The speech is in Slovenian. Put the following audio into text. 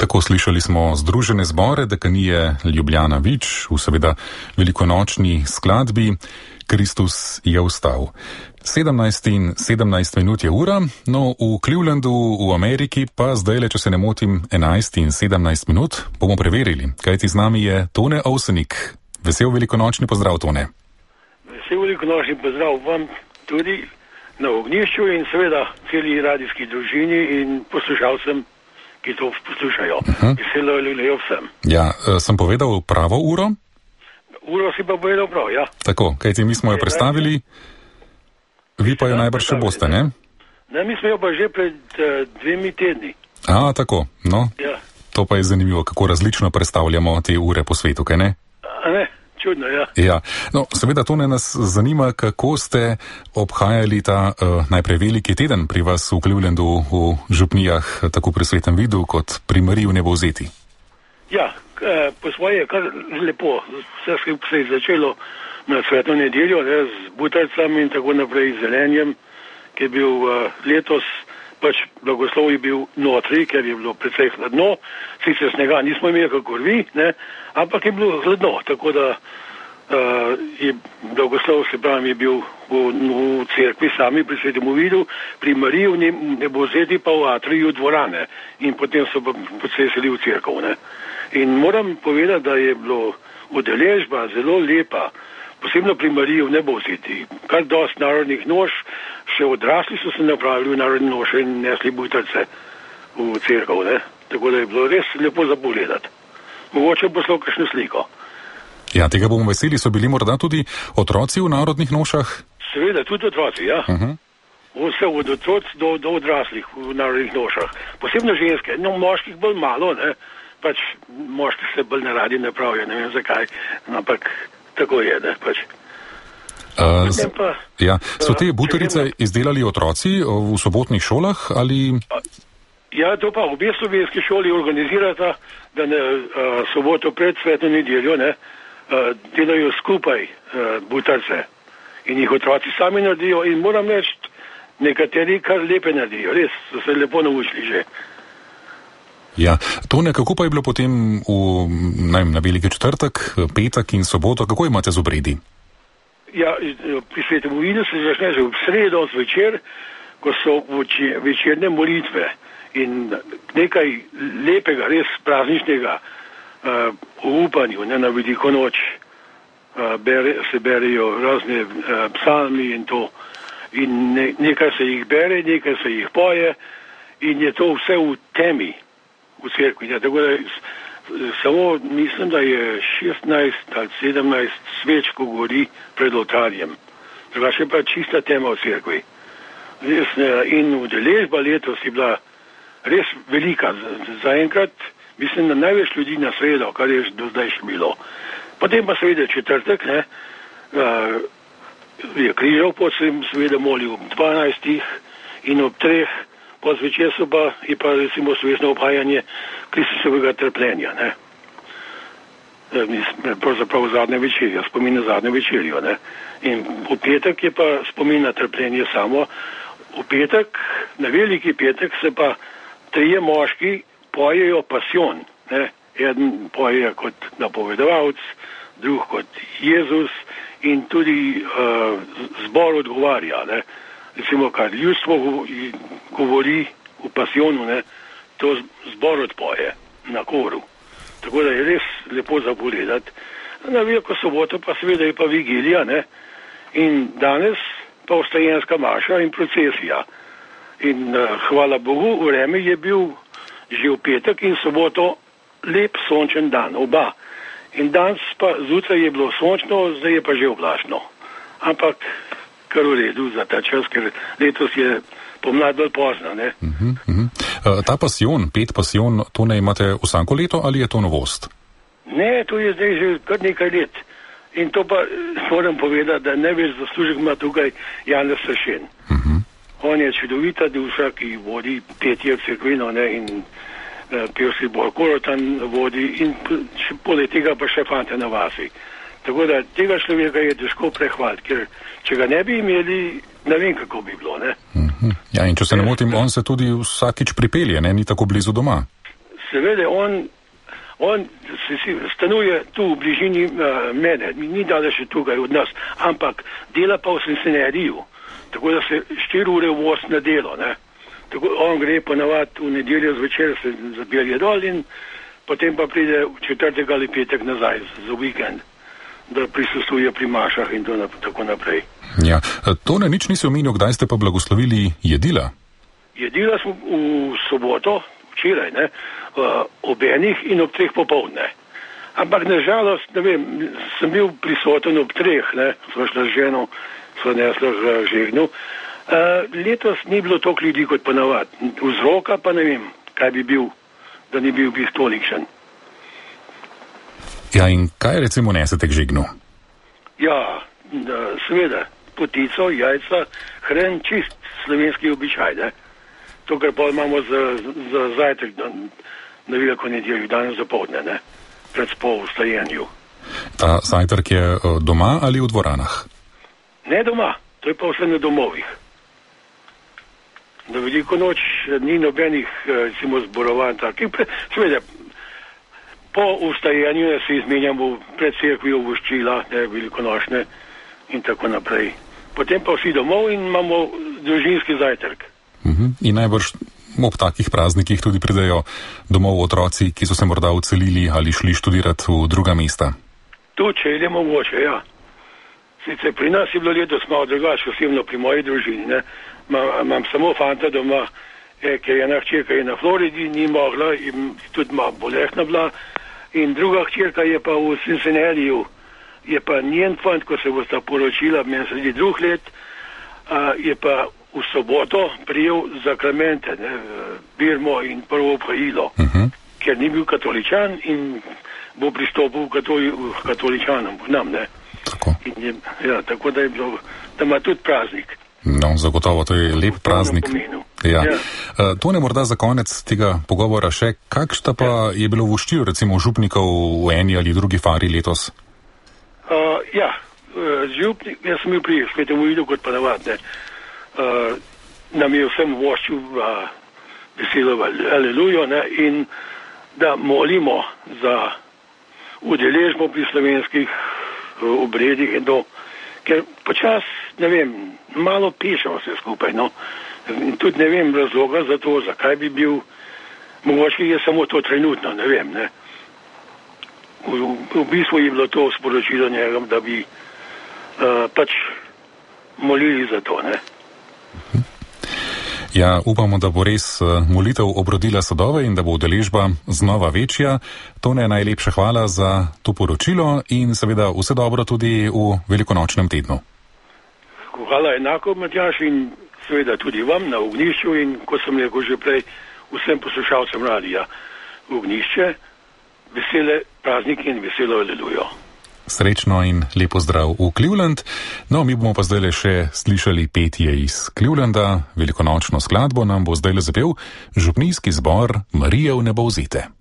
Tako slišali smo Združene zbore dekanije Ljubljana Vič v seveda velikonočni skladbi Kristus je vstal. 17:17 je ura, no v Clevelandu v Ameriki pa zdajle, če se ne motim, 11:17. Bomo preverili, kajti z nami je Tone Ovsenik. Vesel velikonočni pozdrav, Tone. Vesel velikonočni pozdrav vam tudi na ognjišču in seveda celi radijski družini in poslušalcem, ki to poslušajo. Veselo ljulejo vsem. Ja, sem povedal pravo uro? Uro si pa povedal prav, ja. Tako, kajti mi smo jo predstavili, vi pa jo najbrž še boste, ne? Ne, mi smo jo pa že pred 2 tedni. Tako, no. Ja. To pa je zanimivo, kako različno predstavljamo te ure po svetu, kaj ne? A ne, čudno, ja. Ja, no, seveda to nas zanima, kako ste obhajali ta najprej veliki teden pri vas v Clevelandu, v župnijah, tako pri Svetem Vidu, kot pri Mariji v Nebovzeti. Ja, po svoje je kar lepo. Vse se je začelo na Sveto nedeljo, z butarcami in tako naprej, z zelenjem, ki je bil letos, pač blagoslov je bil notri, ker je bilo precej hladno, sicer snega nismo imeli kakor vi, ne, ampak je bilo hladno, tako da je blagoslov, se pravi, je bil v cerkvi sami pri Svetem Vidu, pri Mariji v Nebovzeti pa v atriju dvorane in potem so pa podsesili v cerkev, ne. In moram povedati, da je bilo udeležba zelo lepa, posebno pri Mariji v Nebovzeti. Kar dosti narodnih noš, še odrasli so se napravili v narodne noše in nesli butarce v cerkev, ne. Tako da je bilo res lepo za pogledati. Mogoče bo poslal kakšno sliko. Ja, tega bomo veseli. So bili morda tudi otroci v narodnih nošah? Seveda, tudi otroci, ja. Vse od otroc do odraslih v narodnih nošah. Posebno ženske, no moških bolj malo, ne. Pač moški se bolj naradi ne pravijo, ne vem zakaj, ampak tako je, ne, pač. So te butarice izdelali otroci v sobotnih šolah, ali? Ja, to pa obe slovenski šoli organizirata, da soboto pred Sveto nedeljo, ne, delajo skupaj butarce in jih otroci sami naredijo in moram reči, nekateri kar lepe naredijo, res so se lepo naučili že. Ja, to nekako pa je bilo potem na Veliki četrtek, petek in soboto, kako imate z obredi? Ja, pri Svetem Vidu se začne že v sredo zvečer, ko so večerne molitve in nekaj lepega, res prazničnega v upanju, ne, na veliko noč se berejo razne psalmi in to in nekaj se jih bere, nekaj se jih poje in je to vse v temi v cerkvi. Ja, tako da samo mislim, da je 16 ali 17 sveč, ko gori pred oltarjem. Drugače pa čista tema v cerkvi. In udeležba letos je bila res velika. Zaenkrat mislim, da največ ljudi na sredo, kar je do zdaj še bilo. Potem pa seveda četrtek, ne, je križal pot, sem seveda molil ob 12 in ob 3 po zvečer je pa recimo slovesno obhajanje Kristusovega trpljenja, ne. Pravzaprav zadnje večerjo, spomin na zadnjo večerjo, ne. In v petek je pa spomin na trpljenje samo. V petek, na veliki petek se pa 3 moški pojejo pasijon, ne. Eden poje kot napovedovalec, drug kot Jezus in tudi zbor odgovarja, ne. Recimo, kar ljudstvo govori v pasijonu, ne, to zbor odpoje na koru. Tako da je res lepo za pogledati. Na veliko soboto pa seveda je pa vigilija, ne, in danes pa vstajenska maša in procesija. In hvala Bogu, vreme je bil že v petek in soboto lep sončen dan, oba. In danes pa zjutraj je bilo sončno, zdaj je pa že oblačno. Ampak kar v redu za ta čas, ker letos je pomlad bolj pozna, ne. Ta pasijon, 5 pasijon, to ne imate vsako leto ali je to novost? Ne, to je zdaj že kar nekaj let. In to pa moram povedati, da največ zaslužek ima tukaj Janez Sršen. On je čudovita duša, ki vodi petje v cerkvino, ne, in pevski zbor Korotan vodi in poleg tega pa še fante na vasi. Tako da tega človeka je težko prehvaliti, ker če ga ne bi imeli, ne vem, kako bi bilo, ne. Ja, in če se ne motim, on se tudi vsakič pripelje, ne, ni tako blizu doma. seveda on stanuje tu v bližini mene, ni daleč tukaj od nas, ampak dela pa v Cincinnatiju, tako da se 4 ure voz na delo, ne. Tako on gre ponavadi v nedeljo zvečer, se zabelje dol in potem pa pride v četrtek ali petek nazaj za vikend, da prisustuje pri mašah in tako naprej. Ja, to ne nič nisi omenil, kdaj ste pa blagoslovili jedila? Jedila smo v soboto, včeraj, ne, ob 1 in ob 3 popoldne. Ampak nažalost, ne vem, sem bil prisoten ob 3, ne, sva šla z ženo, sva nesla z žegnu. Letos ni bilo toliko ljudi kot ponavad. Vzroka pa ne vem, kaj bi bil, da ni bil tolikšen. Ja, in kaj recimo nesete k žegnu? Ja, seveda, potico, jajca, hren, čist slovenski običaj, ne. To, kar pa imamo za zajtrk na veliko nedeljo, danes zapoldne, ne, pred spol v stajenju. Ta zajtrk je doma ali v dvoranah? Ne doma, to je pa vse na domovih. Na veliko noč ni nobenih, recimo, zborovanj takih. Seveda, po vstajanju se izmenjamo pred cerkvijo voščila, velikonočne in tako naprej. Potem pa vsi domov in imamo družinski zajtrk. In najbrž ob takih praznikih tudi pridejo domov otroci, ki so se morda odselili ali šli študirati v druga mesta. Tu, če je mogoče, ja. Sicer pri nas je bilo letos malo drugače, osebno pri moji družini, ne. Imam samo fanta doma, ker je ena hčerka je na Floridi, ni mogla in tudi malo bolehna bila. In druga hčerka je pa v Cincinnatiju, je pa njen fant, ko se bo sta poročila, meni sredi 2 let, je pa v soboto prijel zakramente, ne, birmo in prvo pojilo, ker ni bil katoličan in bo pristopil k katoličanom, k nam, ne. Tako. Ja, tako da je bilo, da ima tudi praznik. No, zagotovo, to je lep praznik. Ja. Ja. To ne morda za konec tega pogovora še, kakšna pa je bilo voščilo recimo župnikov v eni ali drugi fari letos? Župnik, jaz sem bil pri svetem vidu kot ponavadi, nam je vsem voščil veselo alelujo, ne, in da molimo za udeležbo pri slovenskih obredih in to, ker počas, ne vem, malo pišemo vse skupaj, no, in tudi ne vem razloga za to, zakaj bi bil, mogoče je samo to trenutno, ne vem, ne. V bistvu je bilo to sporočilo njegom, da bi pač molili za to, ne. Ja, upamo, da bo res molitev obrodila sadove in da bo udeležba znova večja. Tone, najlepša hvala za to poročilo in seveda vse dobro tudi v velikonočnem tednu. Hvala enako, Matjaž, in seveda tudi vam na Ognjišču in, ko sem rekel že prej, vsem poslušalcem radija Ognjišče, vesele praznike in veselo alelujo. Srečno in lepo zdrav v Cleveland. No, mi bomo pa zdaj še slišali petje iz Clevelanda. Velikonočno skladbo nam bo zdaj zapel župnijski zbor Marije v Nebovzete.